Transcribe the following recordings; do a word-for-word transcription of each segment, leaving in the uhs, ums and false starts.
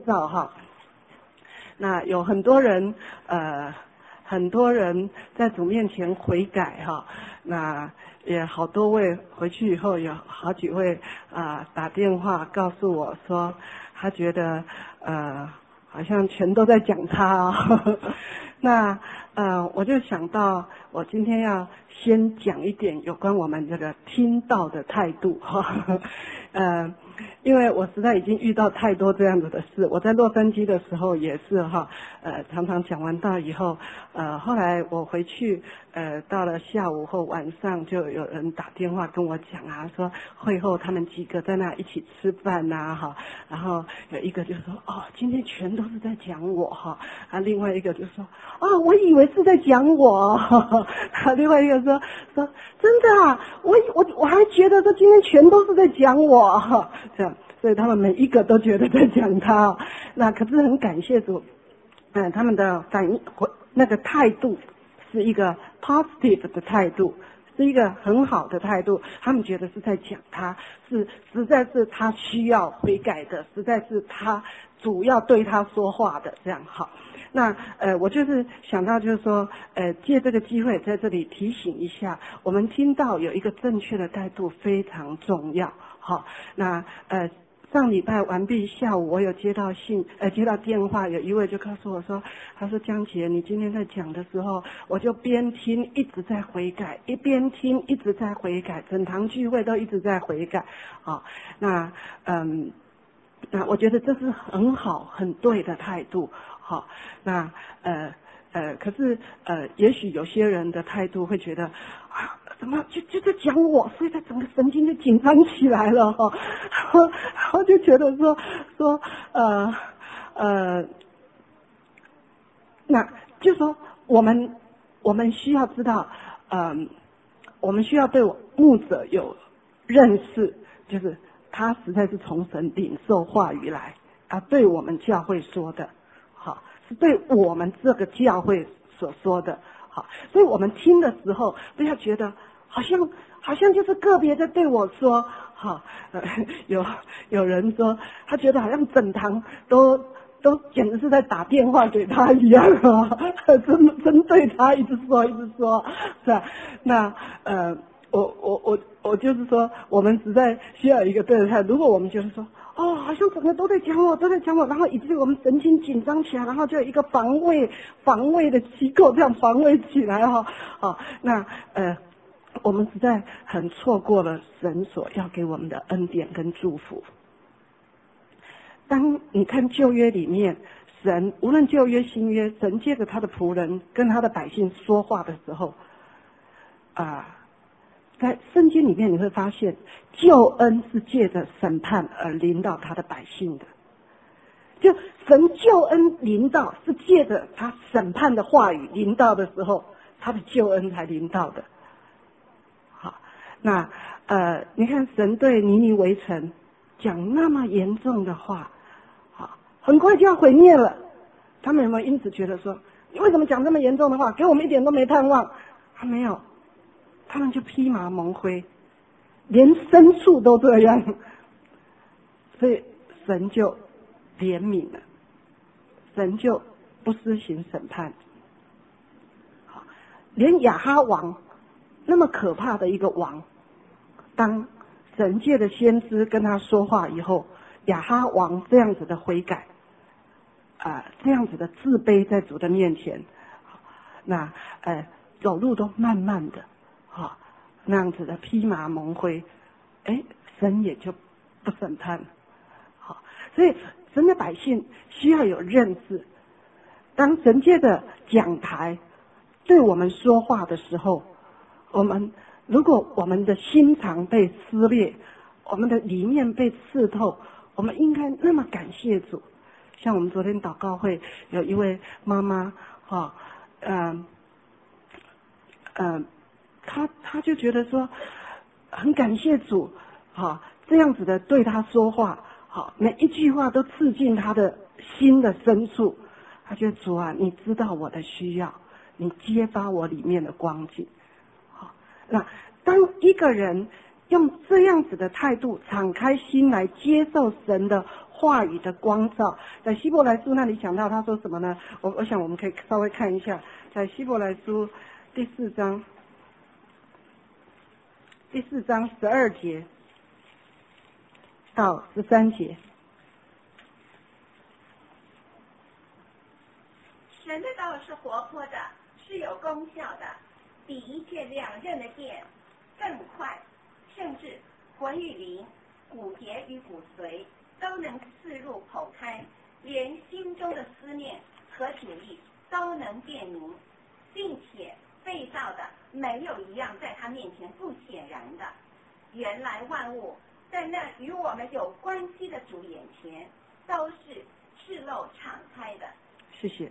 绍哈。那有很多人呃，很多人在主面前悔改哈，那也好多位回去以后有好几位啊、呃、打电话告诉我说，他觉得呃好像全都在讲他哦。那呃我就想到我今天要先讲一点有关我们这个听道的态度哈。呃因为我实在已经遇到太多这样子的事，我在洛杉矶的时候也是哈，呃，常常讲完道以后，呃，后来我回去，呃，到了下午或晚上，就有人打电话跟我讲啊，说会后他们几个在那一起吃饭呐、啊，哈，然后有一个就说，哦，今天全都是在讲我哈，啊，另外一个就说，啊，我以为是在讲我，啊，另外一个说说真的啊，我我我还觉得说今天全都是在讲我哈。这样，所以他们每一个都觉得在讲他，那可是很感谢主，嗯，他们的反应那个态度是一个 positive 的态度，是一个很好的态度。他们觉得是在讲他，是实在是他需要悔改的，实在是他主要对他说话的，这样好。那呃，我就是想到就是说，呃，借这个机会在这里提醒一下，我们听到有一个正确的态度非常重要。好，那呃上礼拜完毕，下午我有接到信，呃接到电话，有一位就告诉我说，他说江姐，你今天在讲的时候，我就边听一直在悔改，一边听一直在悔改，整堂聚会都一直在悔改。好，那嗯，那我觉得这是很好很对的态度。好，那呃。呃，可是呃，也许有些人的态度会觉得啊，怎么就就在讲我，所以他整个神经就紧张起来了哈、哦，我就觉得说说呃呃，那就说我们我们需要知道，嗯、呃，我们需要对牧者有认识，就是他实在是从神领受话语来啊，对我们教会说的，好。是对我们这个教会所说的，好，所以我们听的时候不要觉得好像好像就是个别的对我说，好，呃，有有人说他觉得好像整堂都都简直是在打电话给他一样啊，针针对他一直说一直说，是吧？那呃，我我我我就是说，我们实在需要一个对的态度。如果我们就是说。哦，好像整个都在讲我，都在讲我，然后以至于我们神经紧张起来，然后就有一个防卫、防卫的机构这样防卫起来哈。好，那呃，我们实在很错过了神所要给我们的恩典跟祝福。当你看旧约里面，神无论旧约新约，神借着他的仆人跟他的百姓说话的时候，啊、呃。在圣经里面你会发现，救恩是借着审判而临到他的百姓的。就神救恩临到，是借着他审判的话语临到的时候，他的救恩才临到的。好，那呃，你看神对尼尼微城讲那么严重的话，好，很快就要毁灭了。他们有没有因此觉得说，你为什么讲这么严重的话？给我们一点都没盼望？他没有。他们就披麻蒙灰，连牲畜都这样，所以神就怜悯了，神就不施行审判。好，连亚哈王那么可怕的一个王，当神界的先知跟他说话以后，亚哈王这样子的悔改，啊、呃，这样子的自卑在主的面前，那呃走路都慢慢的。好，那样子的披麻蒙灰，哎，神也就不审判了。好，所以神的百姓需要有认识，当神界的讲台对我们说话的时候，我们如果我们的心肠被撕裂，我们的里面被刺透，我们应该那么感谢主。像我们昨天祷告会有一位妈妈，哈，嗯，嗯。他他就觉得说，很感谢主，好这样子的对他说话，好每一句话都刺进他的心的深处。他觉得主啊，你知道我的需要，你揭发我里面的光景。好，那当一个人用这样子的态度，敞开心来接受神的话语的光照。在希伯来书那里讲到，他说什么呢？我我想我们可以稍微看一下，在希伯来书第四章，第四章十二节到十三节。 神的道是活泼的，是有功效的，比一切两刃的剑更快，甚至魂与灵、骨节与骨髓都能刺入剖开，连心中的思念和主意都能辨明，并且被造的没有一样在他面前不显然的。原来万物在那与我们有关系的主眼前都是赤露敞开的。 谢谢。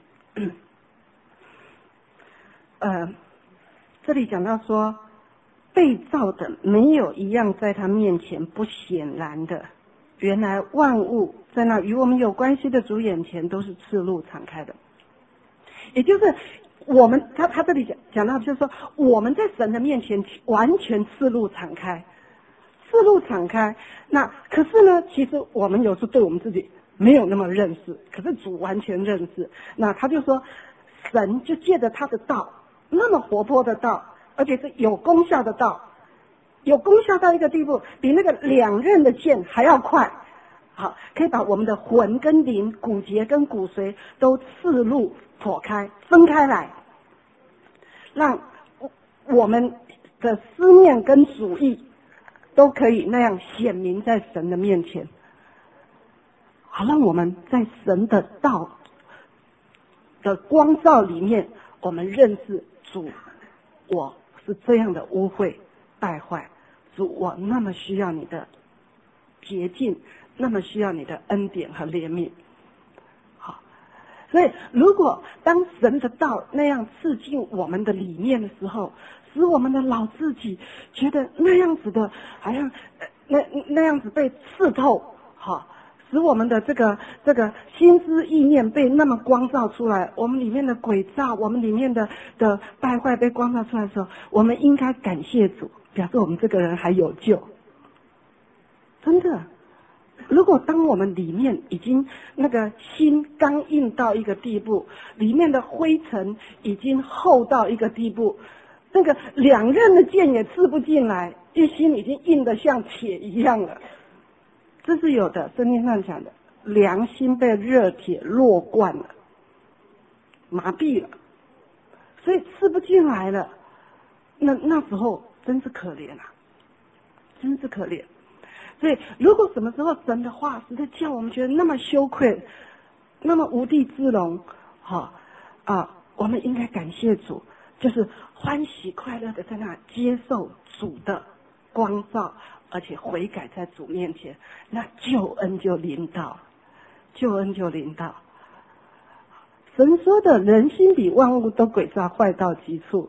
呃，这里讲到说，被造的没有一样在他面前不显然的。原来万物在那与我们有关系的主眼前都是赤露敞开的。也就是我们，他他这里讲讲到，就是说我们在神的面前完全赤露敞开，赤露敞开。那可是呢，其实我们有时对我们自己没有那么认识，可是主完全认识。那他就说，神就借着他的道，那么活泼的道，而且是有功效的道，有功效到一个地步，比那个两刃的剑还要快。好，可以把我们的魂跟灵、骨节跟骨髓都刺入、剖开、分开来，让我们的思念跟主意都可以那样显明在神的面前。好，让我们在神的道的光照里面，我们认识主，我是这样的污秽败坏，主，我那么需要你的洁净，那么需要你的恩典和怜悯。好，所以如果当神的道那样刺进我们的里面的时候，使我们的老自己觉得那样子的，好像那那样子被刺透，好，使我们的这个这个心思意念被那么光照出来，我们里面的诡诈，我们里面的的败坏被光照出来的时候，我们应该感谢主，表示我们这个人还有救。真的，如果当我们里面已经那个心刚硬到一个地步，里面的灰尘已经厚到一个地步，那个两刃的剑也刺不进来，一心已经硬得像铁一样了。这是有的，圣经上讲的，良心被热铁弱惯了，麻痹了，所以刺不进来了。那那时候真是可怜啊，真是可怜。所以如果什么时候神的话实在叫我们觉得那么羞愧，那么无地自容，哈啊，我们应该感谢主，就是欢喜快乐的在那接受主的光照，而且悔改在主面前，那救恩就临到，救恩就临到。神说的人心比万物都诡诈坏到极处，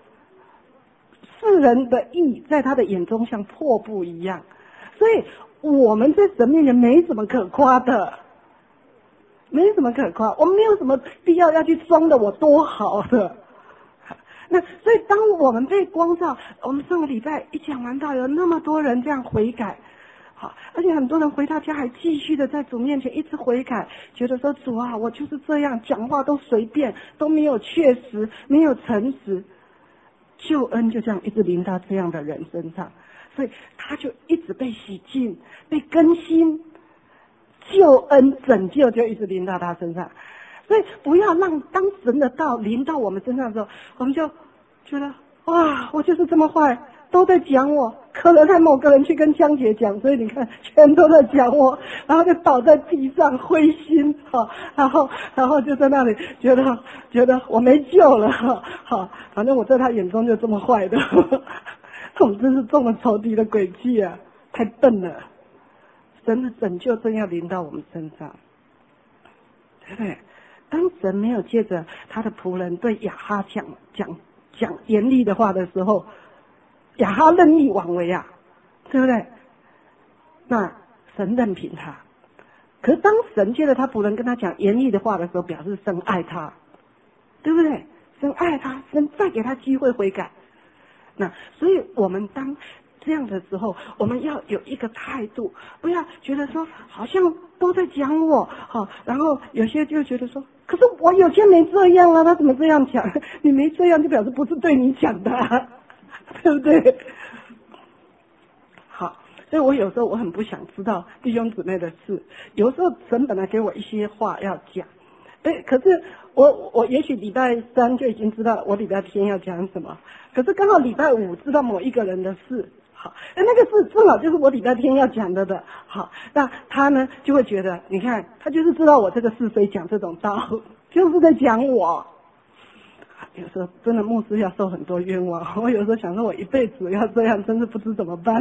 世人的义在他的眼中像破布一样，所以我们在神面前没什么可夸的，没什么可夸，我们没有什么必要要去装的我多好的。那所以当我们被光照，我们上个礼拜一讲完到有那么多人这样悔改，好，而且很多人回到家还继续的在主面前一直悔改，觉得说主啊，我就是这样讲话都随便，都没有确实，没有诚实，救恩就这样一直临到这样的人身上，所以他就一直被洗净、被更新，救恩拯救就一直临到他身上。所以不要让当神的道临到我们身上的时候，我们就觉得哇，我就是这么坏，都在讲我，可能还某个人去跟江姐讲，所以你看全都在讲我，然后就倒在地上灰心，好，然后然后就在那里觉得觉得我没救了，好，反正我在他眼中就这么坏的，我们真是中了仇敌的诡计啊，太笨了。神的拯救正要临到我们身上，对不对？当神没有借着他的仆人对亚哈讲讲讲严厉的话的时候，亚哈任意妄为啊，对不对？那神任凭他。可是当神借着他仆人跟他讲严厉的话的时候，表示神爱他，对不对？神爱他，神再给他机会悔改。那所以我们当这样的时候，我们要有一个态度，不要觉得说好像都在讲我，好，然后有些就觉得说，可是我有些没这样啊，他怎么这样讲？你没这样就表示不是对你讲的啊，对不对？好，所以我有时候我很不想知道弟兄姊妹的事，有时候神本来给我一些话要讲，哎，可是我我也许礼拜三就已经知道我礼拜天要讲什么，可是刚好礼拜五知道某一个人的事。好，那那个是正好就是我礼拜天要讲的的。好，那他呢就会觉得，你看他就是知道我这个是非讲这种道，就是在讲我。有时候真的牧师要受很多冤枉，我有时候想说我一辈子要这样，真是不知怎么办。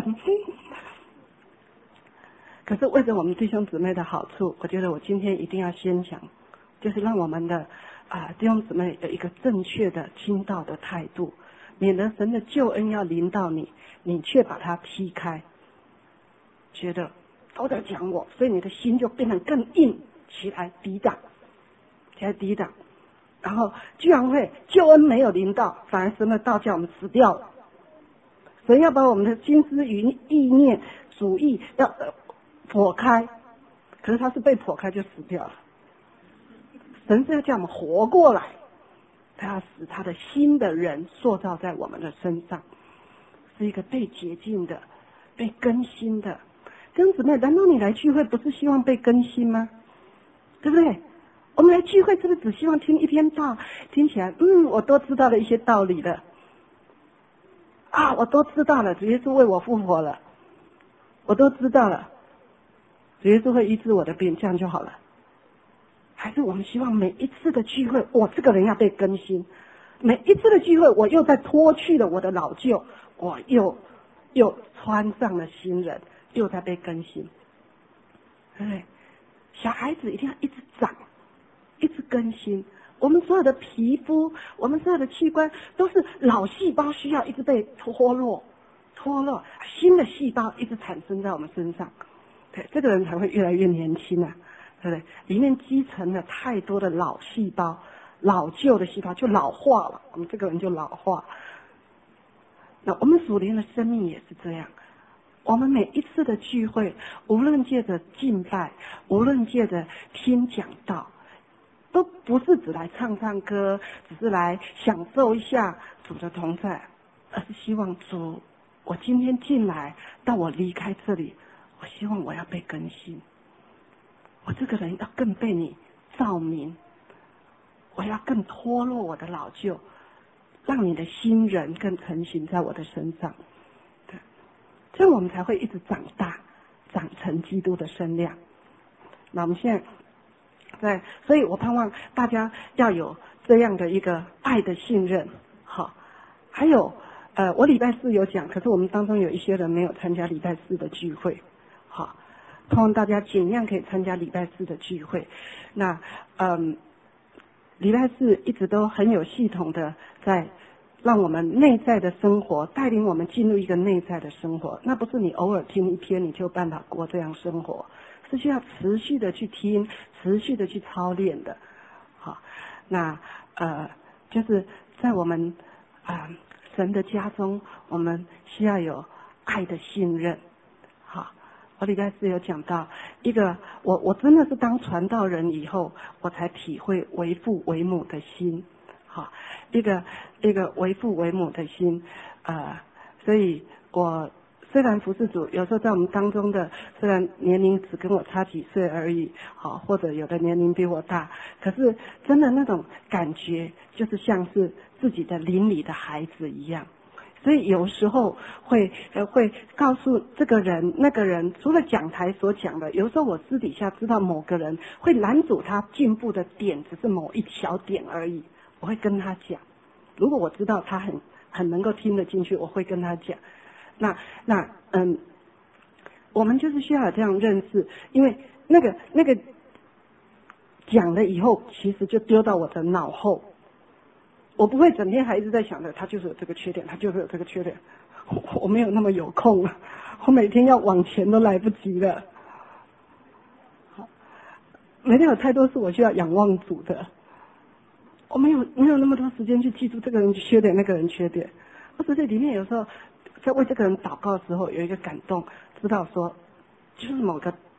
可是为了我们弟兄姊妹的好处，我觉得我今天一定要先讲，就是让我们的啊、呃、弟兄姊妹有一个正确的听道的态度，免得神的救恩要临到你，你却把它劈开，觉得都在讲我，所以你的心就变得更硬起来，抵挡，起来抵挡，然后居然会救恩没有临到，反而神的道叫我们死掉了。神要把我们的心思与意念主意要呃剖开，可是他是被剖开就死掉了。神是要叫我们活过来，他要使他的新的人塑造在我们的身上，是一个被洁净的、被更新的。弟兄姊妹，难道你来聚会不是希望被更新吗？对不对？我们来聚会是不是只希望听一篇道，听起来嗯，我都知道了一些道理了啊，我都知道了，主耶稣为我复活了，我都知道了，主耶稣会医治我的病，这样就好了。还是我们希望每一次的聚会，我这个人要被更新，每一次的聚会，我又在脱去了我的老旧，我又又穿上了新人，又在被更新，对不对？小孩子一定要一直长，一直更新。我们所有的皮肤，我们所有的器官，都是老细胞需要一直被脱落，脱落，新的细胞一直产生在我们身上，对，这个人才会越来越年轻啊。对不对？里面积层了太多的老细胞，老旧的细胞就老化了，我们这个人就老化。那我们属灵的生命也是这样，我们每一次的聚会，无论借着敬拜，无论借着听讲道，都不是只来唱唱歌，只是来享受一下主的同在，而是希望主，我今天进来到我离开这里，我希望我要被更新。我这个人要更被你照明，我要更脱落我的老旧，让你的新人更成型在我的身上，对，这样我们才会一直长大，长成基督的身量。那我们现在在，所以我盼望大家要有这样的一个爱的信任，好，还有呃，我礼拜四有讲，可是我们当中有一些人没有参加礼拜四的聚会，好。盼望大家尽量可以参加礼拜四的聚会。那嗯，礼拜四一直都很有系统的在让我们内在的生活，带领我们进入一个内在的生活。那不是你偶尔听一篇你就有办法过这样生活，是需要持续的去听，持续的去操练的。好，那呃，就是在我们啊、呃、神的家中，我们需要有爱的信任。好。我礼拜四有讲到一个，我我真的是当传道人以后，我才体会为父为母的心，好，一个一个为父为母的心，呃，所以我虽然服侍主，有时候在我们当中的，虽然年龄只跟我差几岁而已，好，或者有的年龄比我大，可是真的那种感觉，就是像是自己的邻里的孩子一样。所以有时候会呃会告诉这个人那个人，除了讲台所讲的，有时候我私底下知道某个人会拦阻他进步的点只是某一小点而已，我会跟他讲。如果我知道他很很能够听得进去，我会跟他讲。那那嗯，我们就是需要有这样认识，因为那个那个讲了以后，其实就丢到我的脑后。我不会整天还一直在想着他就是有这个缺点，他就是有这个缺点，我我没有那么有空了，我每天要往前都来不及了。好，每天有太多事我需要仰望主的，我没有没有那么多时间去记住这个人缺点那个人缺点。我只是里面有时候在为这个人祷告的时候有一个感动，知道说就是某个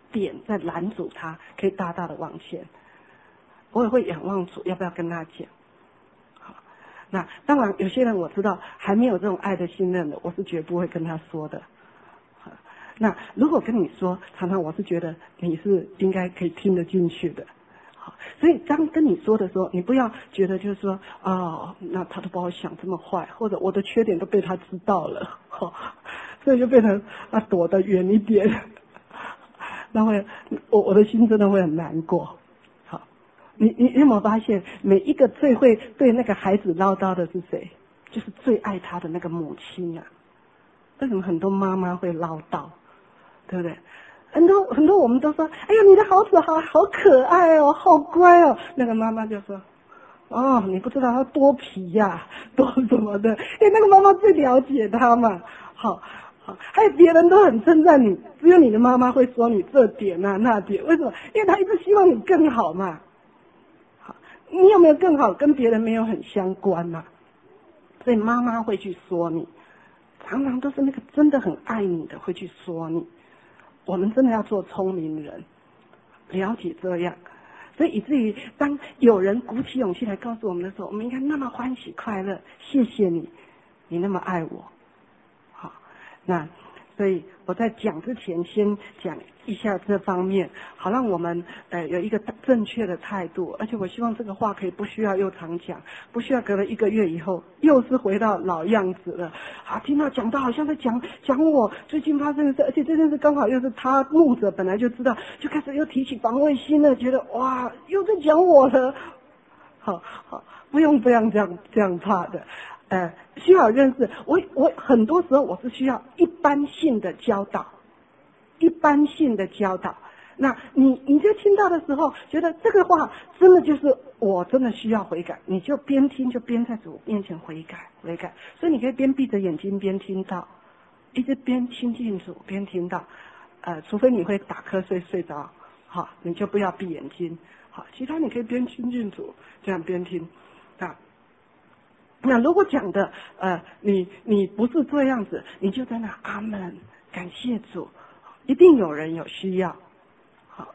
点在拦阻他，可以大大的往前。我也会仰望主，要不要跟他讲？好，那当然有些人我知道还没有这种爱的信任的，我是绝不会跟他说的。好，那如果跟你说，常常我是觉得你是应该可以听得进去的。好，所以当跟你说的时候，你不要觉得就是说，哦，那他都把我想这么坏，或者我的缺点都被他知道了，好，所以就变成啊躲得远一点。那会，我我的心真的会很难过。好，你你你有没有发现，每一个最会对那个孩子唠叨的是谁？就是最爱他的那个母亲啊。为什么很多妈妈会唠叨？对不对？很多很多我们都说，哎呀，你的孩子好好可爱哦，好乖哦。那个妈妈就说，哦，你不知道他多皮呀、啊，多什么的。哎，那个妈妈最了解他嘛。好。还有别人都很称赞你，只有你的妈妈会说你这点啊那点，为什么？因为她一直希望你更好嘛。好，你有没有更好，跟别人没有很相关嘛。所以妈妈会去说你，常常都是那个真的很爱你的会去说你。我们真的要做聪明人，了解这样，所以以至于当有人鼓起勇气来告诉我们的时候，我们应该那么欢喜快乐，谢谢你，你那么爱我。那所以我在讲之前先讲一下这方面，好让我们呃有一个正确的态度。而且我希望这个话可以不需要又常讲，不需要隔了一个月以后又是回到老样子了。啊，听到讲到好像在讲讲我最近发生的事，而且这件事刚好又是他牧者本来就知道，就开始又提起防卫心了，觉得哇又在讲我了。好好，不用这样这样这样怕的。呃，需要认识我，我很多时候我是需要一般性的教导，一般性的教导。那你你就听到的时候，觉得这个话真的就是我真的需要悔改，你就边听就边在主面前悔改悔改。所以你可以边闭着眼睛边听到，一直边亲近主边听到。呃，除非你会打瞌睡睡着，好，你就不要闭眼睛。好，其他你可以边亲近主这样边听啊。那如果讲的呃，你你不是这样子，你就在那阿门，感谢主，一定有人有需要。好，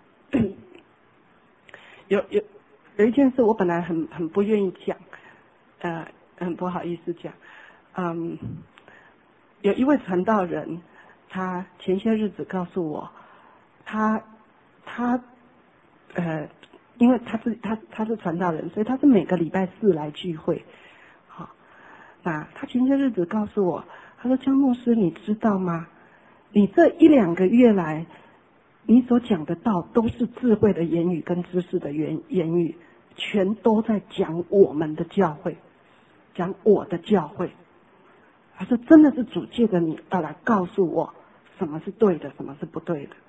有有有一件事我本来很很不愿意讲，呃，很不好意思讲，嗯，有一位传道人，他前些日子告诉我，他他呃，因为他是他他是传道人，所以他是每个礼拜四来聚会。那他前些日子告诉我，他说江牧师，你知道吗？你这一两个月来，你所讲的道都是智慧的言语跟知识的言言语，全都在讲我们的教会，讲我的教会。他说真的是主借着你要来告诉我什么是对的，什么是不对的。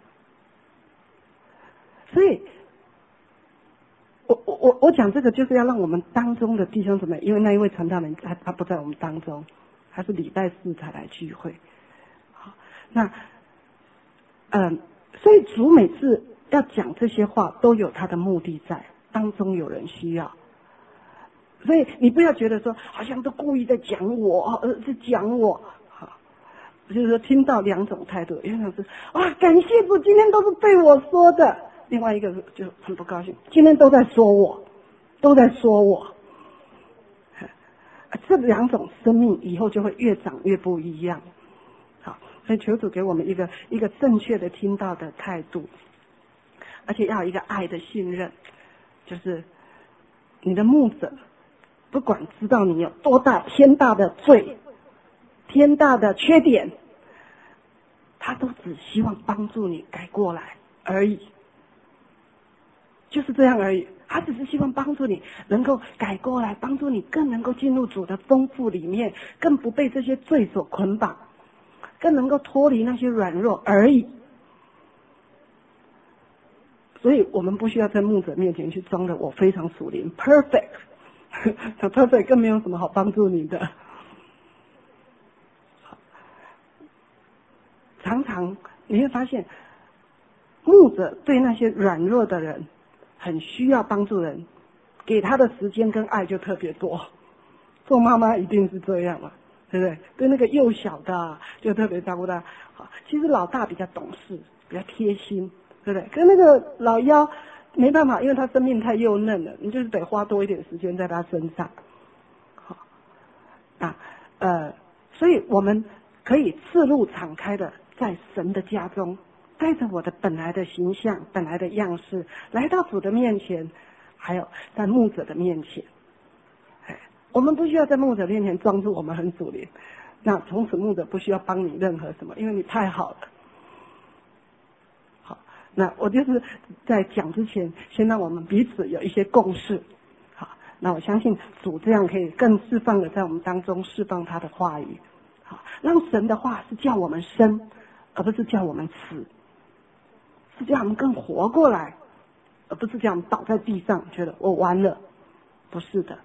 所以我我我我讲这个就是要让我们当中的弟兄姊妹，因为那一位传道人他他不在我们当中，他是礼拜四才来聚会。好，那嗯，所以主每次要讲这些话都有他的目的在，当中有人需要。所以你不要觉得说好像都故意在讲我，呃，在讲我。好，就是说听到两种态度，一种是哇感谢主，今天都是被我说的。另外一个就很不高兴，今天都在说我，都在说我。这两种生命以后就会越长越不一样。好，所以求主给我们一个一个正确的听到的态度，而且要有一个爱的信任，就是你的牧者不管知道你有多大天大的罪，天大的缺点，他都只希望帮助你改过来而已。就是这样而已，他只是希望帮助你能够改过来，帮助你更能够进入主的丰富里面，更不被这些罪所捆绑，更能够脱离那些软弱而已。所以我们不需要在牧者面前去装的我非常属灵 perfect， 他 perfect 更没有什么好帮助你的。常常你会发现，牧者对那些软弱的人很需要帮助人，给他的时间跟爱就特别多。做妈妈一定是这样嘛，对不对？对那个幼小的就特别照顾他。 好，其实老大比较懂事，比较贴心，对不对？跟那个老幺没办法，因为他生命太幼嫩了，你就是得花多一点时间在他身上。好，啊，呃，所以我们可以赤露敞开的在神的家中，带着我的本来的形象、本来的样式，来到主的面前，还有在牧者的面前。哎，我们不需要在牧者面前装作我们很主灵，那从此牧者不需要帮你任何什么，因为你太好了。好，那我就是在讲之前，先让我们彼此有一些共识。好，那我相信主这样可以更释放的在我们当中释放他的话语。好，让神的话是叫我们生，而不是叫我们死，是叫我们更活过来，而不是这样倒在地上觉得我完了。不是的，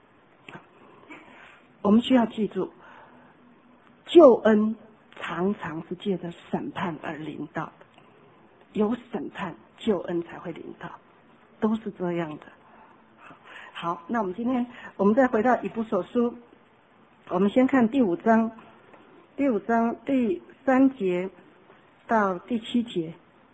我们需要记住，救恩常常是借着审判而临到的，有审判救恩才会临到，都是这样的。好，那我们今天我们再回到以弗所书，我们先看第五章，第五章第三节到第七节。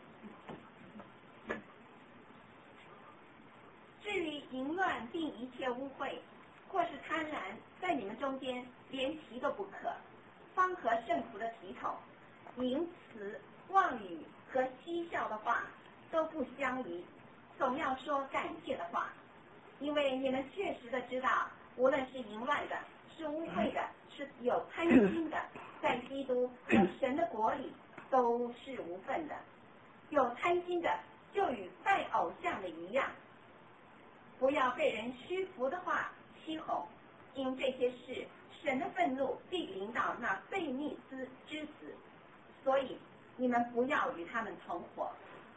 至于淫乱并一切污秽，或是贪婪，在你们中间连提都不可，方合圣徒的体统。淫词、妄语和嬉笑的话都不相宜，总要说感谢的话，因为你们确实的知道，无论是淫乱的，是污秽的，是有贪心的，在基督和神的国里都是无份的。有贪心的，就与拜偶像的一样。不要被人虚浮的话欺哄，因这些事神的愤怒必临到那悖逆之之子，所以你们不要与他们同伙。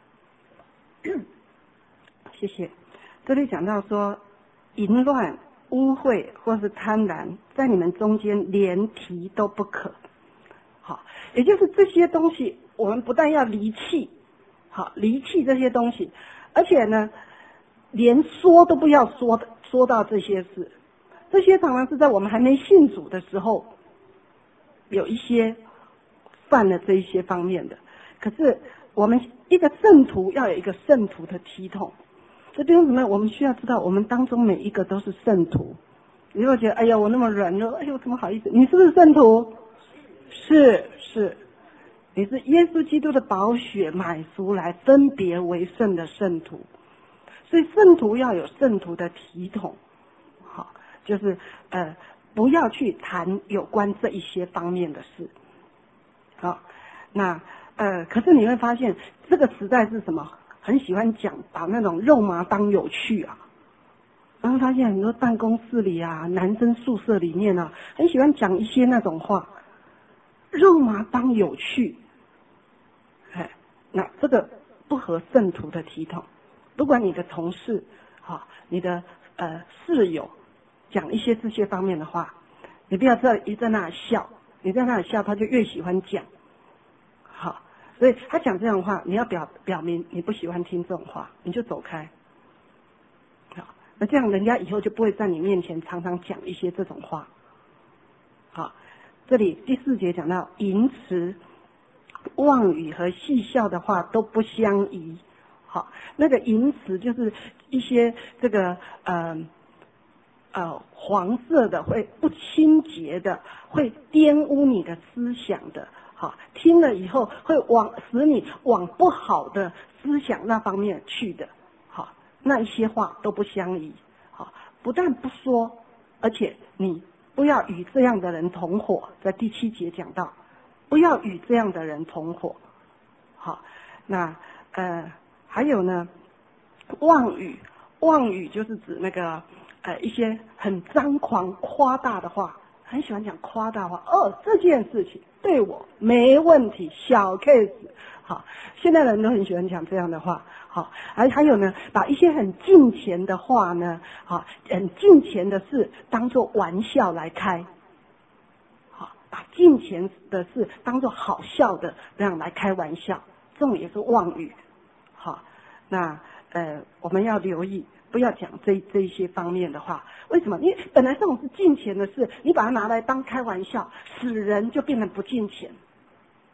谢谢。这里讲到说，淫乱、污秽或是贪婪，在你们中间连提都不可。好，也就是这些东西，我们不但要离弃，好，离弃这些东西，而且呢，连说都不要说的，说到这些事。这些常常是在我们还没信主的时候，有一些犯了这一些方面的。可是我们一个圣徒要有一个圣徒的体统。这弟兄姊妹，我们需要知道，我们当中每一个都是圣徒。你会觉得，哎呀，我那么软弱，哎呦，怎么好意思？你是不是圣徒？是是，你是耶稣基督的宝血买赎来分别为圣的圣徒。所以圣徒要有圣徒的体统，好，就是呃不要去谈有关这一些方面的事。好，那呃可是你会发现这个时代是什么？很喜欢讲把那种肉麻当有趣啊。然后发现很多办公室里啊，男生宿舍里面啊，很喜欢讲一些那种话，肉麻当有趣。哎，那这个不合圣徒的体统。不管你的同事，好，你的呃室友讲一些这些方面的话，你不要在一在那里笑，你在那里笑，他就越喜欢讲。好，所以他讲这种话，你要表表明你不喜欢听这种话，你就走开。好，那这样人家以后就不会在你面前常常讲一些这种话。好，这里第四节讲到淫词、妄语和戏笑的话都不相宜。好，那个淫词就是一些这个呃呃黄色的，会不清洁的，会玷污你的思想的。好，听了以后会往使你往不好的思想那方面去的。好，那一些话都不相宜。好，不但不说，而且你不要与这样的人同伙。在第七节讲到，不要与这样的人同伙。好，那呃。还有呢，妄语，妄语就是指那个呃一些很张狂夸大的话，很喜欢讲夸大话。哦，这件事情对我没问题，小 case。好，现在人都很喜欢讲这样的话。好，还还有呢，把一些很近前的话呢，好，很近前的事当作玩笑来开。好，把近前的事当作好笑的这样来开玩笑，这种也是妄语。好，那呃，我们要留意，不要讲这这一些方面的话。为什么？因为本来这种是敬虔的事，你把它拿来当开玩笑，使人就变得不敬虔。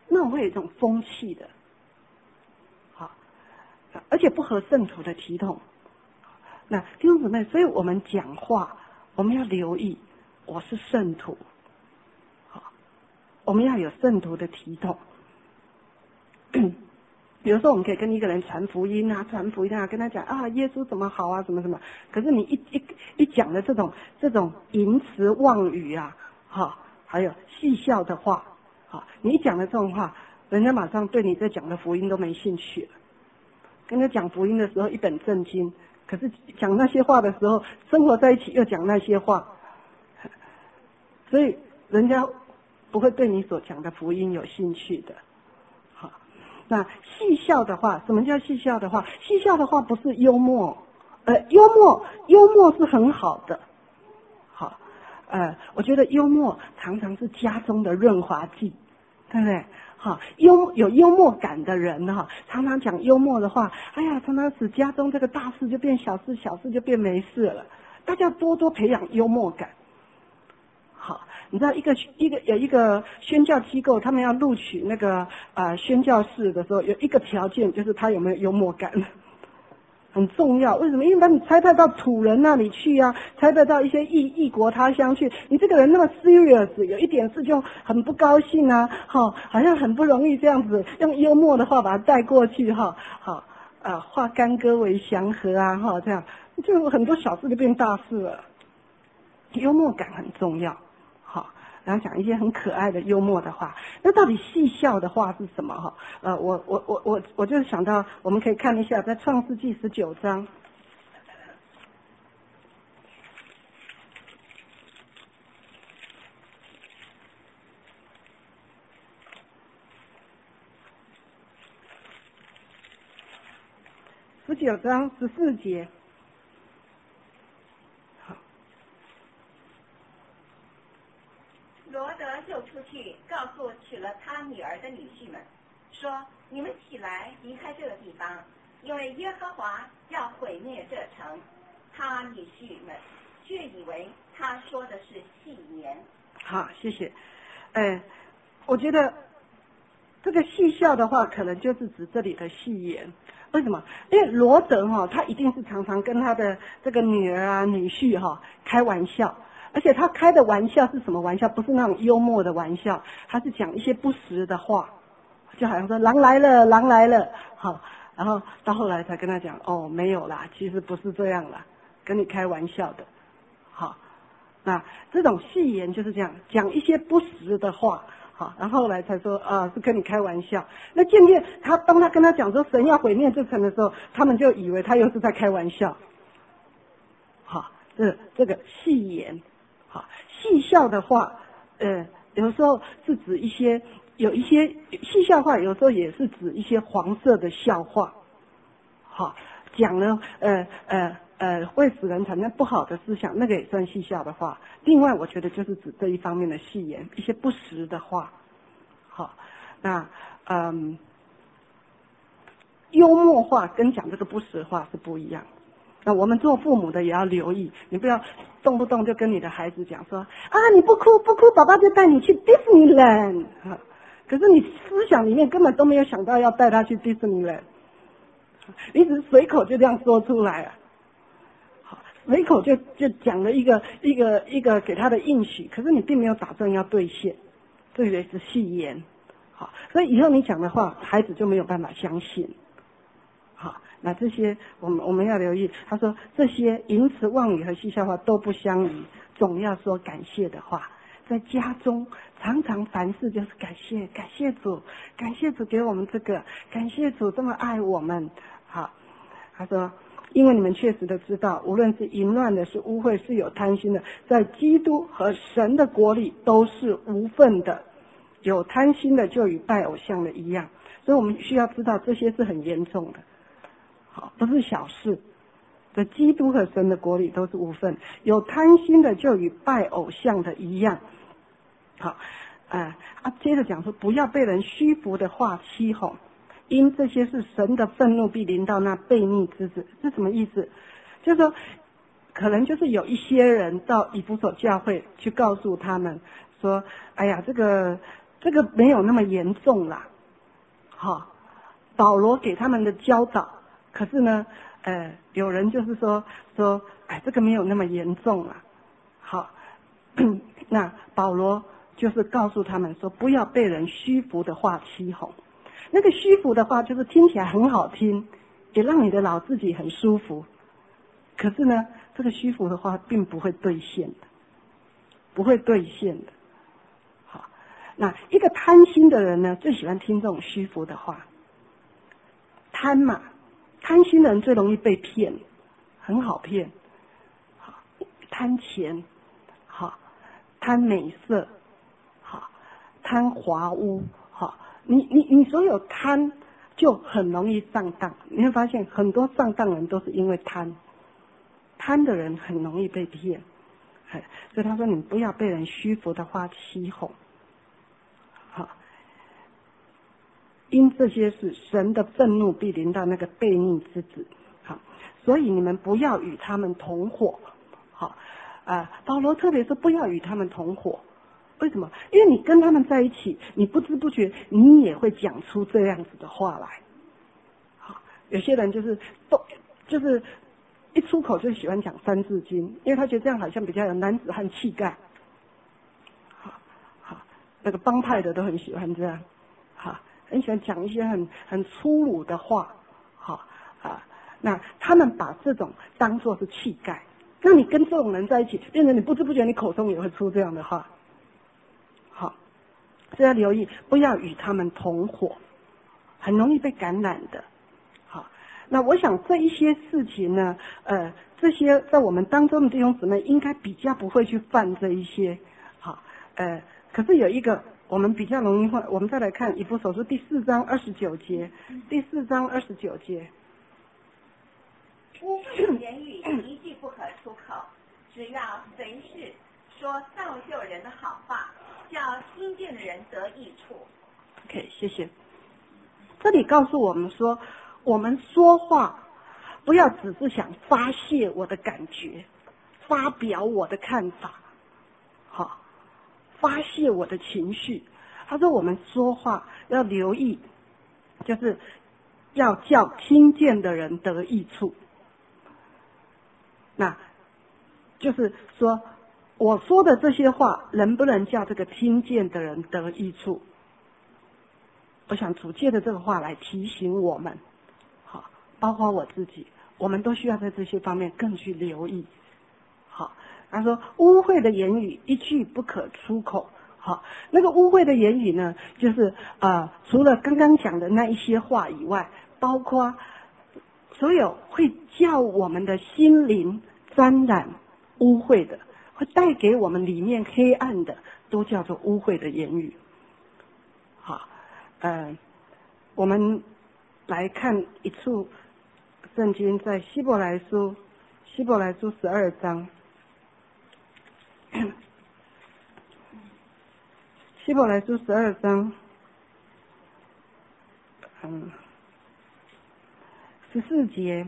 那种会有一种风气的，好，而且不合圣徒的体统。那弟兄姊妹，所以我们讲话，我们要留意，我是圣徒，好，我们要有圣徒的体统。比如说，我们可以跟一个人传福音啊，传福音啊，跟他讲啊，耶稣怎么好啊，什么什么。可是你一一一讲的这种这种淫词妄语啊，哈，还有戏笑的话，好，你一讲的这种话，人家马上对你在讲的福音都没兴趣了。跟他讲福音的时候一本正经，可是讲那些话的时候，生活在一起又讲那些话，所以人家不会对你所讲的福音有兴趣的。那戏笑的话，什么叫戏笑的话？戏笑的话不是幽默，呃，幽默幽默是很好的，好，呃，我觉得幽默常常是家中的润滑剂，对不对？好，幽有幽默感的人哈，常常讲幽默的话，哎呀，常常使家中这个大事就变小事，小事就变没事了。大家多多培养幽默感。好，你知道一个一个有一个宣教机构，他们要录取那个呃宣教士的时候，有一个条件就是他有没有幽默感，很重要。为什么？因为把你差派到土人那里去啊，差派到一些异异国他乡去，你这个人那么 serious， 有一点事就很不高兴啊，好，好像很不容易这样子用幽默的话把它带过去哈，好，呃，化干戈为祥和啊，哈，这样就很多小事就变大事了。幽默感很重要。好，然后讲一些很可爱的幽默的话。那到底戏笑的话是什么？哈，呃，我我我我我就想到，我们可以看一下，在创世纪十九章，十九章十四节。 罗德就出去告诉娶了他女儿的女婿们，说：你们起来离开这个地方，因为耶和华要毁灭这城。他女婿们却以为他说的是戏言。 好，谢谢。哎，我觉得这个戏笑的话，可能就是指这里的戏言。为什么？因为罗德哈、哦，他一定是常常跟他的这个女儿啊、女婿哈、哦、开玩笑。而且他开的玩笑是什么玩笑？不是那种幽默的玩笑，他是讲一些不实的话，就好像说狼来了，狼来了，好，然后到后来才跟他讲，哦，没有啦，其实不是这样啦，跟你开玩笑的，好，那这种戏言就是这样，讲一些不实的话，好，然后后来才说啊、呃、是跟你开玩笑。那渐渐他当他跟他讲说神要毁灭这城的时候，他们就以为他又是在开玩笑，好，这这个戏言。好，戏笑的话，呃，有时候是指一些有一些戏笑话，有时候也是指一些黄色的笑话。好，讲了呃呃呃会使人产生不好的思想，那个也算戏笑的话。另外，我觉得就是指这一方面的戏言，一些不实的话。好，那嗯，幽默话跟讲这个不实话是不一样。那我们做父母的也要留意，你不要动不动就跟你的孩子讲说啊，你不哭不哭，爸爸就带你去 Disneyland。可是你思想里面根本都没有想到要带他去 Disneyland， 你只是随口就这样说出来啊，随口就就讲了一个一个一个给他的应许，可是你并没有打算要兑现，这也是戏言。好，所以以后你讲的话，孩子就没有办法相信。好，那这些我们我们要留意。他说这些淫词妄语和戏笑话都不相宜，总要说感谢的话。在家中常常凡事就是感谢，感谢主，感谢主给我们这个，感谢主这么爱我们。好，他说因为你们确实的知道，无论是淫乱的，是污秽，是有贪心的，在基督和神的国里都是无份的。有贪心的就与拜偶像的一样，所以我们需要知道这些是很严重的。好，不是小事，在基督和神的国里都是无份。有贪心的就与拜偶像的一样。好，呃、啊，接着讲说，不要被人虚浮的话欺哄，因这些是神的愤怒必临到那悖逆之子。这什么意思？就是说，可能就是有一些人到以弗所教会去告诉他们说，哎呀，这个这个没有那么严重啦。好，保罗给他们的教导，可是呢，呃，有人就是说说，哎，这个没有那么严重啦。好，那保罗就是告诉他们说，不要被人虚浮的话欺哄。那个虚浮的话，就是听起来很好听，也让你的脑自己很舒服。可是呢，这个虚浮的话并不会兑现的，不会兑现的。好，那一个贪心的人呢，最喜欢听这种虚浮的话。贪嘛，贪心的人最容易被骗，很好骗。好，贪钱，好，贪美色，好，贪华屋，好，你你你所有贪就很容易上当。你会发现很多上当人都是因为贪。贪的人很容易被骗，所以他说你不要被人虚浮的话欺哄。好，因这些事，神的愤怒必临到那个悖逆之子。好，所以你们不要与他们同伙。好，啊，保罗特别说不要与他们同伙。为什么？因为你跟他们在一起，你不知不觉你也会讲出这样子的话来。好，有些人就是都就是。一出口就喜欢讲三字经，因为他觉得这样好像比较有男子汉气概。好，好，那个帮派的都很喜欢这样，好，很喜欢讲一些很很粗鲁的话，好啊，那他们把这种当作是气概。那你跟这种人在一起，变成你不知不觉你口中也会出这样的话。好，所以要留意，不要与他们同伙，很容易被感染的。那我想这一些事情呢，呃，这些在我们当中的弟兄姊妹应该比较不会去犯这一些，好，呃，可是有一个我们比较容易犯，我们再来看以弗所书第四章二十九节，第四章二十九节， 污秽的言语一句不可出口，只要随时说造就人的好话，叫听见的人得益处。 OK， 谢谢。这里告诉我们说，我们说话不要只是想发泄我的感觉，发表我的看法，好，发泄我的情绪。他说我们说话要留意，就是要叫听见的人得益处。那就是说我说的这些话能不能叫这个听见的人得益处？我想主借的这个话来提醒我们，好，包括我自己，我们都需要在这些方面更去留意。好，他说污秽的言语一句不可出口。好，那个污秽的言语呢，就是呃，除了刚刚讲的那一些话以外，包括所有会叫我们的心灵沾染污秽的，会带给我们里面黑暗的，都叫做污秽的言语。好。呃，我们来看一处圣经，在希伯来书，希伯来书十二章，希伯来书十二章，嗯，十四节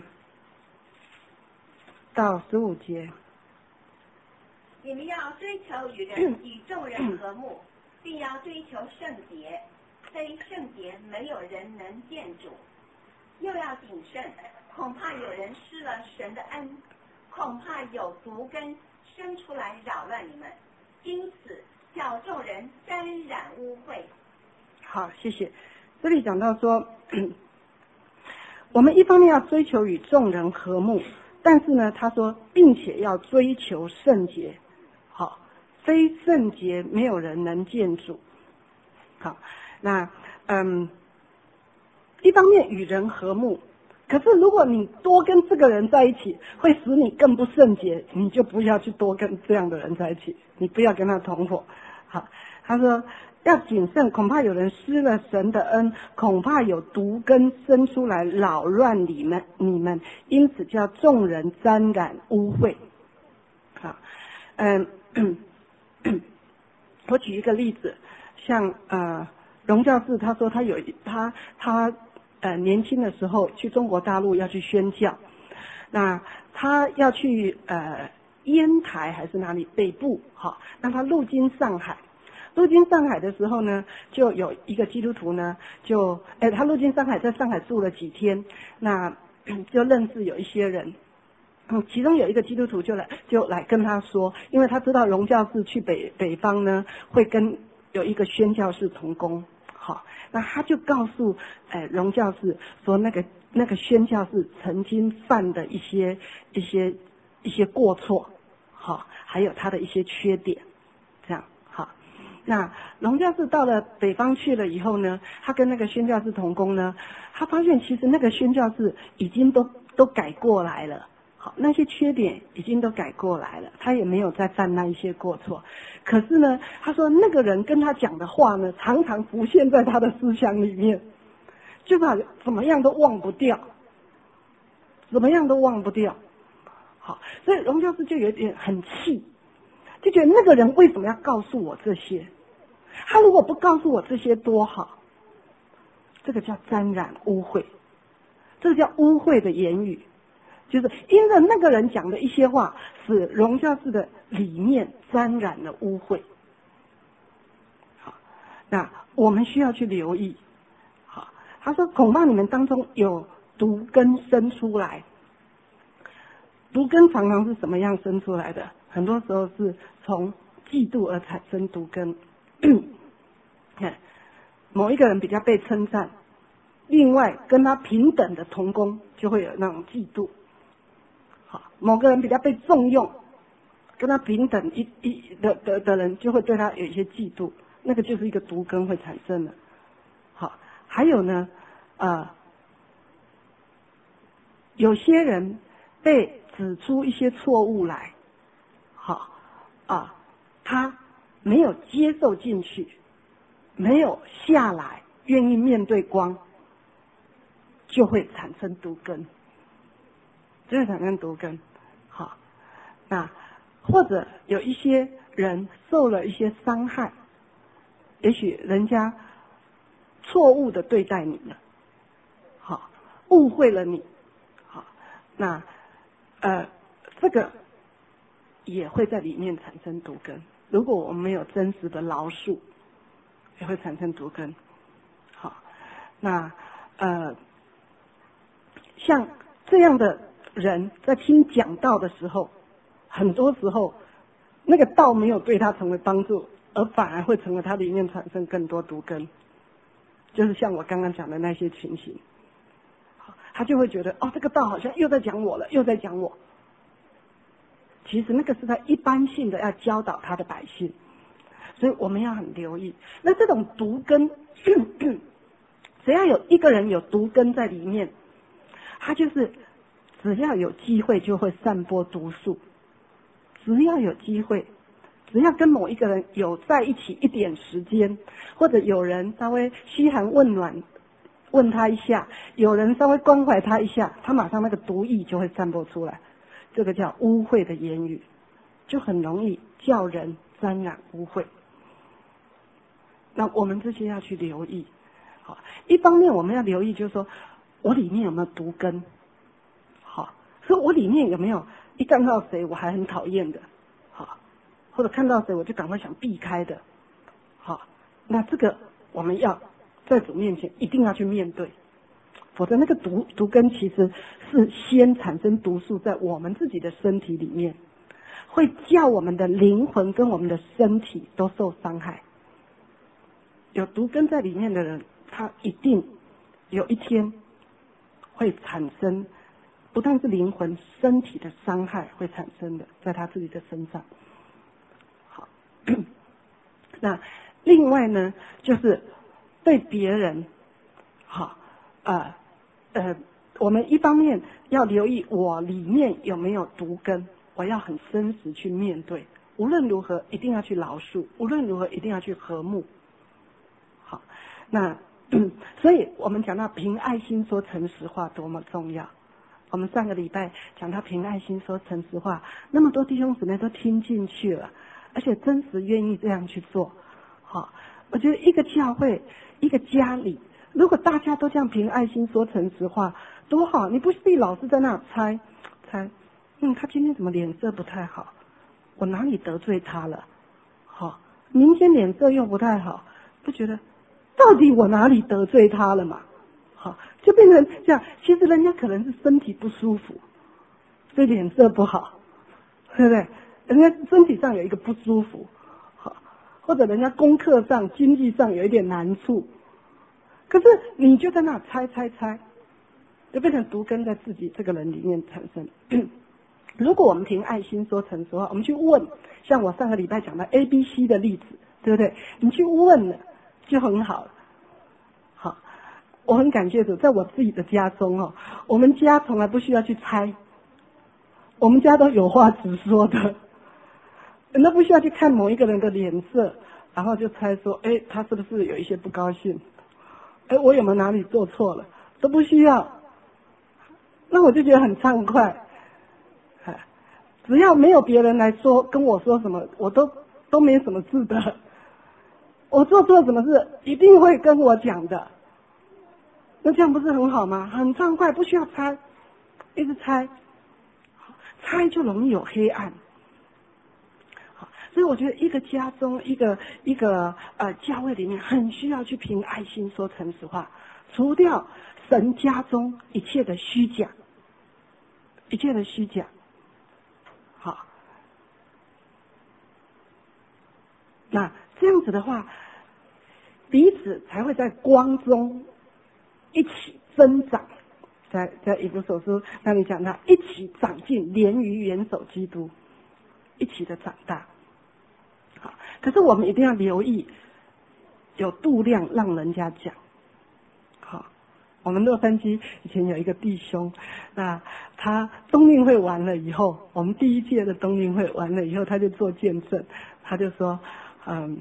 到十五节。 你们要追求与人与众人和睦，并要追求圣洁。非圣洁没有人能见主，又要谨慎，恐怕有人失了神的恩，恐怕有毒根生出来扰乱你们，因此叫众人沾染污秽。 好，谢谢。这里讲到说，我们一方面要追求与众人和睦，但是呢，他说，并且要追求圣洁。好，非圣洁没有人能见主。好。那嗯，一方面与人和睦，可是如果你多跟这个人在一起，会使你更不圣洁，你就不要去多跟这样的人在一起，你不要跟他同伙。好，他说要谨慎，恐怕有人失了神的恩，恐怕有毒根生出来扰乱你们，你们因此叫众人沾染污秽。好，嗯，我举一个例子，像呃。荣教士他说他有他他呃年轻的时候去中国大陆要去宣教，那他要去呃烟台还是哪里北部，好，那他路经上海， 入境上海的时候呢，就有一个基督徒呢，就哎他入境上海，在上海住了几天，那就认识有一些人。嗯，其中有一个基督徒就来就来跟他说，因为他知道荣教士去北北方呢，会跟有一个宣教士同工，好，那他就告诉呃荣教士说，那个那个宣教士曾经犯的一些一些一些过错，好，还有他的一些缺点，这样好。那荣教士到了北方去了以后呢，他跟那个宣教士同工呢，他发现其实那个宣教士已经都都改过来了。好，那些缺点已经都改过来了，他也没有再犯那一些过错。可是呢，他说那个人跟他讲的话呢，常常浮现在他的思想里面，就把怎么样都忘不掉，怎么样都忘不掉。好，所以荣教师就有点很气，就觉得那个人为什么要告诉我这些？他如果不告诉我这些多好。这个叫沾染污秽，这个叫污秽的言语。就是因着那个人讲的一些话，使荣教士的里面沾染了污秽。好，那我们需要去留意。好，他说恐怕你们当中有毒根生出来。毒根常常是什么样生出来的？很多时候是从嫉妒而产生毒根。看，某一个人比较被称赞，另外跟他平等的同工就会有那种嫉妒。好，某个人比较被重用，跟他平等一一的的的人就会对他有一些嫉妒，那个就是一个毒根会产生的。好，还有呢，呃，有些人被指出一些错误来，好啊，他没有接受进去，没有下来，愿意面对光，就会产生毒根。就会产生毒根。好，那或者有一些人受了一些伤害，也许人家错误的对待你了，好，误会了你，好，那呃这个也会在里面产生毒根。如果我们没有真实的饶恕，也会产生毒根。好，那呃像这样的人在听讲道的时候，很多时候那个道没有对他成为帮助，而反而会成为他里面产生更多毒根，就是像我刚刚讲的那些情形。他就会觉得哦，这个道好像又在讲我了，又在讲我。其实那个是他一般性的要教导他的百姓，所以我们要很留意。那这种毒根，只要有一个人有毒根在里面，他就是只要有机会就会散播毒素，只要有机会，只要跟某一个人有在一起一点时间，或者有人稍微嘘寒问暖问他一下，有人稍微关怀他一下，他马上那个毒液就会散播出来。这个叫污秽的言语，就很容易叫人沾染污秽。那我们这些要去留意。好，一方面我们要留意，就是说我里面有没有毒根。好，所以我里面有没有一看到谁我还很讨厌的，好，或者看到谁我就赶快想避开的，好，那这个我们要在主面前一定要去面对，否则那个毒毒根其实是先产生毒素在我们自己的身体里面，会叫我们的灵魂跟我们的身体都受伤害。有毒根在里面的人，他一定有一天会产生不但是灵魂身体的伤害会产生的，在他自己的身上。好，那另外呢，就是对别人，好，呃呃，我们一方面要留意我里面有没有毒根，我要很真实去面对，无论如何一定要去饶恕，无论如何一定要去和睦。好，那所以我们讲到凭爱心说诚实话多么重要。我们上个礼拜讲到凭爱心说诚实话，那么多弟兄姊妹都听进去了，而且真实愿意这样去做。好，我觉得一个教会一个家里，如果大家都这样凭爱心说诚实话多好，你不必老是在那猜猜，嗯，他今天怎么脸色不太好，我哪里得罪他了，好， 明天脸色又不太好，不觉得到底我哪里得罪他了嘛？好，就变成这样。其实人家可能是身体不舒服，所以脸色不好，对不对？人家身体上有一个不舒服，好，或者人家功课上、经济上有一点难处，可是你就在那猜猜猜，就变成毒根在自己这个人里面产生。如果我们凭爱心说诚实话，我们去问，像我上个礼拜讲的 A B C 的例子，对不对？你去问了就很好了。好，我很感谢主，在我自己的家中哦，我们家从来不需要去猜，我们家都有话直说的，人都不需要去看某一个人的脸色，然后就猜说，哎，他是不是有一些不高兴？哎，我有没有哪里做错了？都不需要。那我就觉得很畅快。只要没有别人来说跟我说什么，我都都没什么事的。我做错什么事，一定会跟我讲的。那这样不是很好吗？很畅快，不需要猜，一直猜，猜就容易有黑暗。所以我觉得一个家中，一个一个呃教会里面，很需要去凭爱心说诚实话，除掉神家中一切的虚假，一切的虚假。好，那这样子的话，彼此才会在光中一起增长。在在以弗所书那里讲到，一起长进，连于元首基督，一起的长大。好，可是我们一定要留意，有度量让人家讲。好，我们洛杉矶以前有一个弟兄，那他冬运会完了以后，我们第一届的冬运会完了以后，他就做见证，他就说，嗯，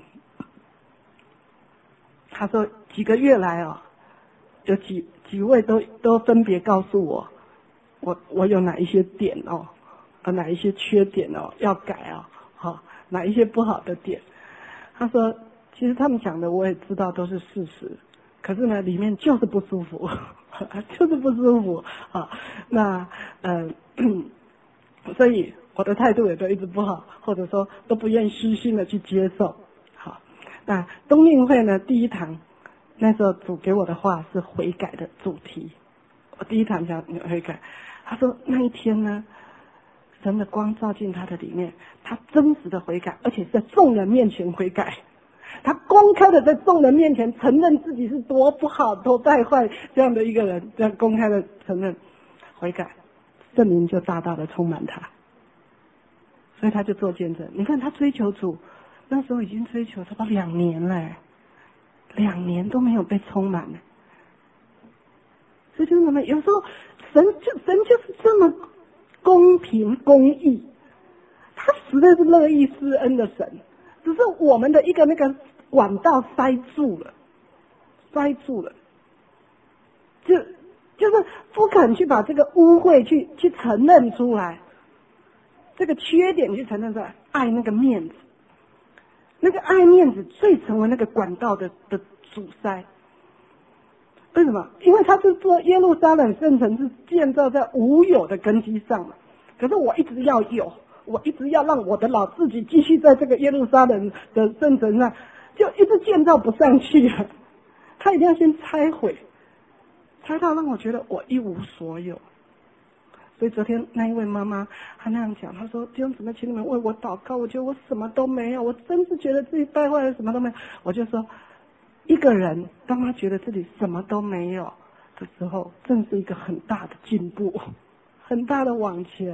他说几个月来哦，有几几位都都分别告诉我，我我有哪一些点哦，有哪一些缺点哦要改哦，好，哪一些不好的点。他说，其实他们讲的我也知道都是事实，可是呢里面就是不舒服，就是不舒服啊。那呃，所以我的态度也都一直不好，或者说都不愿意虚心的去接受。好，那冬运会呢第一堂，那时候主给我的话是悔改的主题。我第一堂讲悔改，他说那一天呢，神的光照进他的里面，他真实的悔改，而且在众人面前悔改，他公开的在众人面前承认自己是多不好、多败坏这样的一个人，这样公开的承认悔改，圣灵就大大的充满他，所以他就做见证。你看他追求主，那时候已经追求差不多两年了，两年都没有被充满了。所以兄弟们，有时候神就神就是这么公平公义，他实在是乐意施恩的神，只是我们的一个那个管道塞住了，塞住了，就就是不肯去把这个污秽去去承认出来，这个缺点去承认出来，爱那个面子，那个爱面子最成为那个管道的的阻塞。为什么？因为他是做耶路撒冷圣城是建造在无有的根基上嘛。可是我一直要有，我一直要让我的老自己继续在这个耶路撒冷的圣城上，就一直建造不上去了。他一定要先拆毁，拆到让我觉得我一无所有。所以昨天那一位妈妈她那样讲，她说弟兄姊妹请你们为我祷告，我觉得我什么都没有，我真是觉得自己败坏了，什么都没有。我就说，一个人当他觉得自己什么都没有的时候，正是一个很大的进步，很大的往前。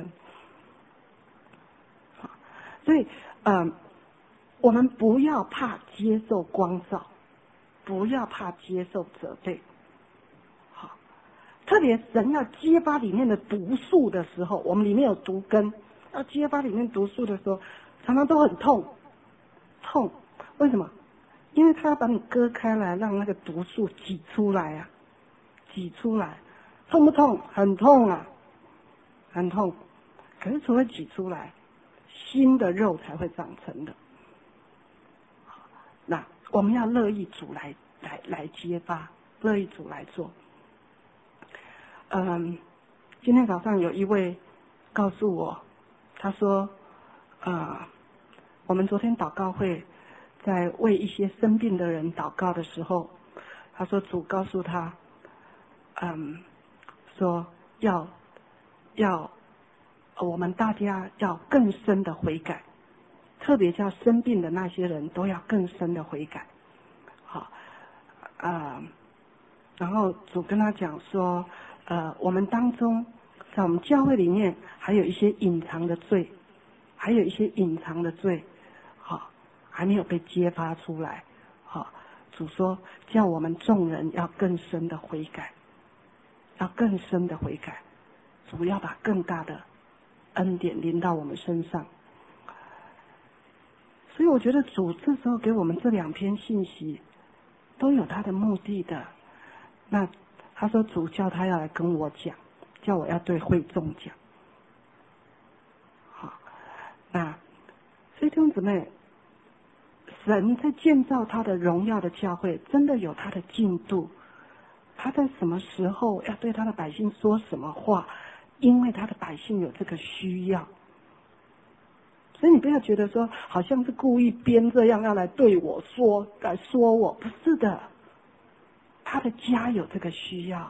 所以嗯，我们不要怕接受光照，不要怕接受责备。好，特别神要揭发里面的毒素的时候，我们里面有毒根，要揭发里面毒素的时候，常常都很痛，痛。为什么？因为他要把你割开来，让那个毒素挤出来啊，挤出来，痛不痛？很痛啊，很痛。可是除了挤出来，新的肉才会长成的。那我们要乐意主来来来揭发，乐意主来做。嗯，今天早上有一位告诉我，他说，呃，我们昨天祷告会在为一些生病的人祷告的时候，他说主告诉他，嗯，说要要我们大家要更深的悔改，特别叫生病的那些人都要更深的悔改。好，啊、呃，然后主跟他讲说，呃，我们当中在我们教会里面还有一些隐藏的罪，还有一些隐藏的罪，好，还没有被揭发出来。好，主说叫我们众人要更深的悔改，要更深的悔改，主要把更大的恩典临到我们身上。所以我觉得主这时候给我们这两篇信息都有他的目的的。那他说主叫他要来跟我讲，叫我要对会众讲。好，那所以弟兄姊妹，神在建造他的荣耀的教会，真的有他的进度。他在什么时候要对他的百姓说什么话，因为他的百姓有这个需要。所以你不要觉得说好像是故意编这样要来对我说，来说我，不是的，他的家有这个需要。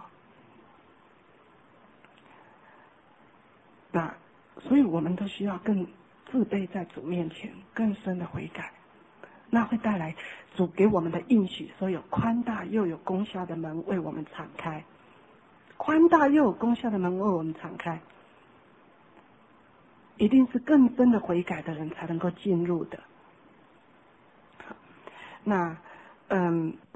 那所以我们都需要更自卑在主面前，更深的悔改，那会带来主给我们的应许，说有宽大又有功效的门为我们敞开，宽大又有功效的门为我们敞开，一定是更深的悔改的人才能够进入的。那嗯，